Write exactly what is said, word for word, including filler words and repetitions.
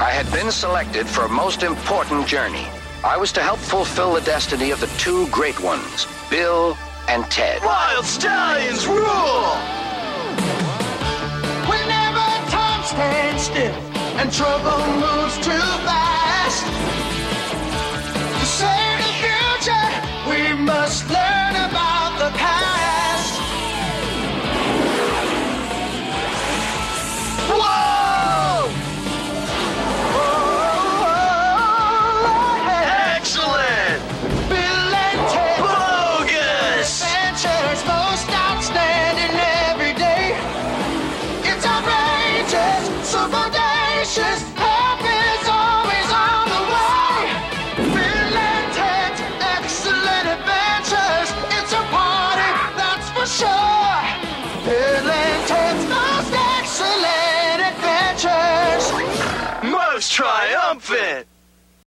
I had been selected for a most important journey. I was to help fulfill the destiny of the two great ones, Bill and Ted. Wild Stallions rule! Whenever time stands still and trouble moves too fast, to save the future, we must learn about the past. Whoa! Whoa! Excellent! Bill and Ted. Bogus! Adventures most outstanding every day. It's outrageous, so bodacious. Help is always on the way. Bill and Ted's excellent adventures. It's a party, that's for sure. Bill and Ted's most excellent adventures. Most triumphant!